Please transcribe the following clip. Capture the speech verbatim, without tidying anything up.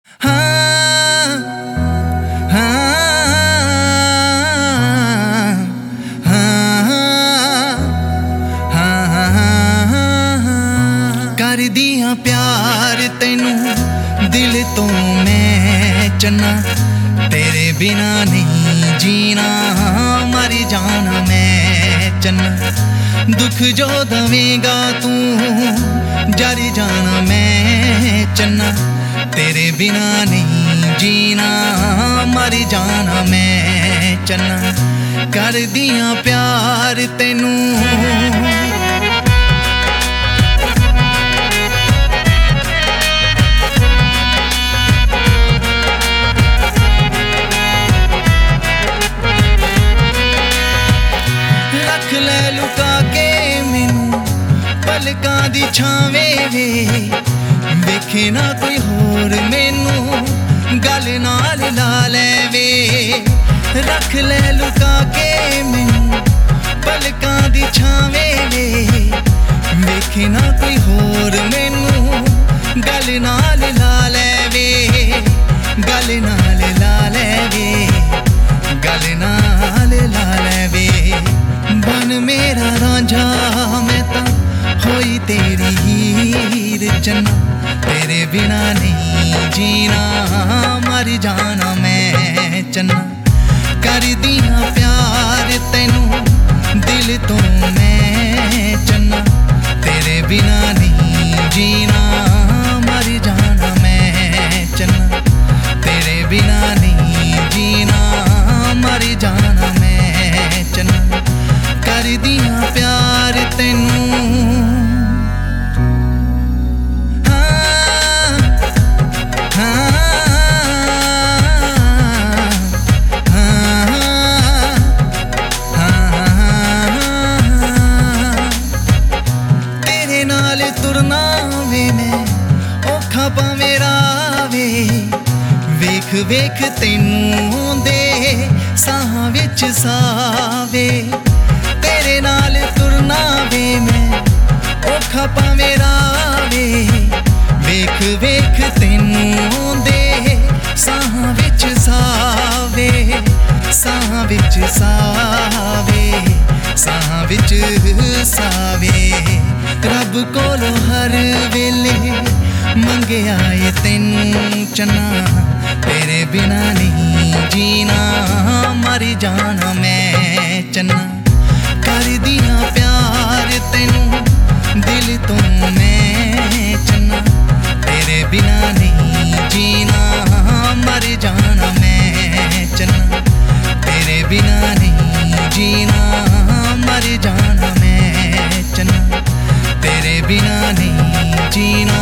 हाँ हाँ कर दिया प्यार तेनू दिल तो मैं चन्ना तेरे बिना नहीं जीना मर जाना मैं चन्ना दुख जो दवेगा तू जारी जाना मैं चन्ना तेरे बिना नहीं जीना मर जाना मैं चन्ना कर दिया प्यार तेनू लुका के मैनू पलकां दी छावें वे वेखे ना कोई होर मैनू गल नाल ला लैवे रख ले लुका के मैनू पलकां दी छावें वे वेखे ना कोई होर मैनू गल नाल ला लैवे गल नाल ला लैवे गल नाल ला लैवे बन मेरा रांझा मैं ता होई तेरी हीर चन्ना तेरे बिना नहीं जीना मर जाना मैं चन्ना कर दिया प्यार तेनू दिल तो मैं चन्ना तेरे बिना नहीं जीना मर जाना मैं चन्ना तेरे बिना नहीं जीना मर जाना मैं चन्ना कर दिया प्यार तेनू हाँ हाँ हाँ तेरे नाल तुरना वे मैं औखा भावें रावे वेख वेख तेनू दे साहां विच सावे तेरे नाल तुरना वे मैं औखा भावें रावे वेख वेख तेनू दे साहां विच सावे साहां विच सावे साहां विच सावे रब कोलों हर वेले मंगिया ए तेनू चन्ना तेरे बिना नहीं जीना मर जाना मैं चन्ना कर दिया प्यार तेनू दिल तो मैं चन्ना तेरे बिना नहीं जीना मर जाना मैं चन्ना तेरे बिना नहीं जीना मर जाना मैं चन्ना तेरे बिना नहीं जीना